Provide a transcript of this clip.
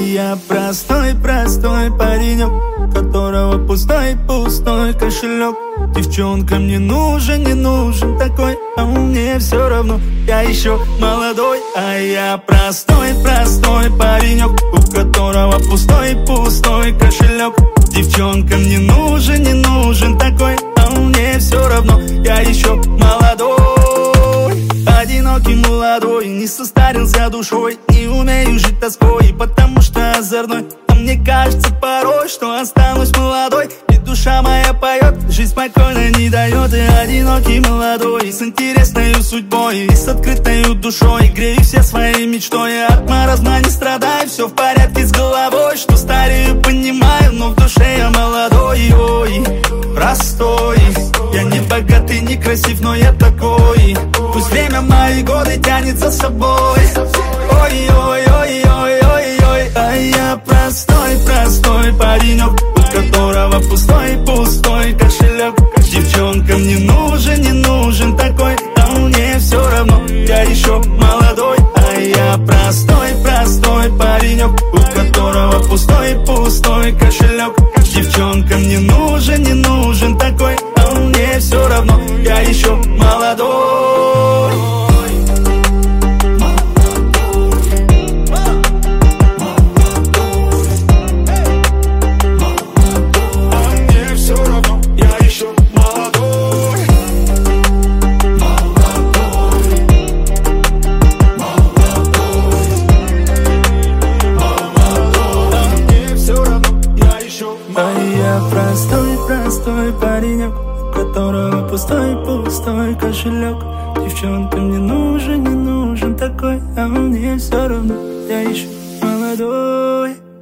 я простой паренек, которого пустой кошелек. Девчонкам не нужен такой, а мне все равно, я еще молодой. А я простой паренек, у которого пустой кошелек. Девчонкам не нужен такой, а мне все равно, я еще молодой. Одинокий молодой, не состарился душой, не умею жить тоской, потому что озорной. А мне кажется порой, что останусь молодой, и душа моя поет, жизнь спокойно не дает. И одинокий молодой, с интересной судьбой, и с открытой душой, грею все своей мечтой. От маразма не страдаю, все в порядке с головой, что старею, понимаю, но в душе я молодой. Ой, простой, я не богатый, не красив, но я такой. Пусть время мои годы тянет за собой. Ой-ой-ой-ой-ой-ой. А я простой паренек, у которого пустой кошелек. Девчонкам не нужен такой, а мне все равно, я еще молодой. А я простой паренек, у которого пустой кошелек. Девчонкам не нужен такой, а мне все равно, я еще молодой. А я простой паренек, у которого пустой кошелек. Девчонкам не нужен такой, а мне все равно, я еще молодой.